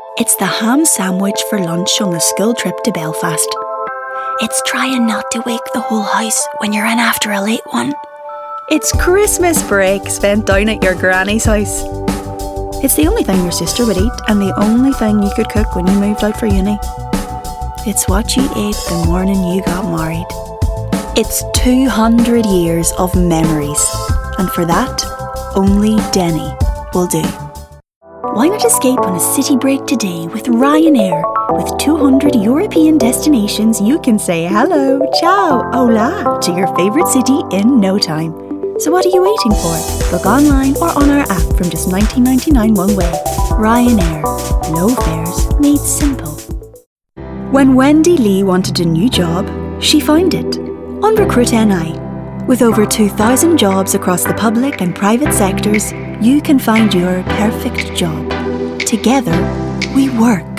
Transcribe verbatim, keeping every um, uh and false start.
It's the ham sandwich for lunch on the school trip to Belfast. It's trying not to wake the whole house when you're in after a late one. It's Christmas break spent down at your granny's house. It's the only thing your sister would eat and the only thing you could cook when you moved out for uni. It's what you ate the morning you got married. It's two hundred years of memories, and for that, only Denny will do. Why not escape on a city break today with Ryanair? With two hundred European destinations, you can say hello, ciao, hola to your favourite city in no time. So what are you waiting for? Book online or on our app from just nineteen ninety-nine one way. Ryanair. Low fares made simple. When Wendy Lee wanted a new job, she found it on Recruit N I. With over two thousand jobs across the public and private sectors, you can find your perfect job. Together, we work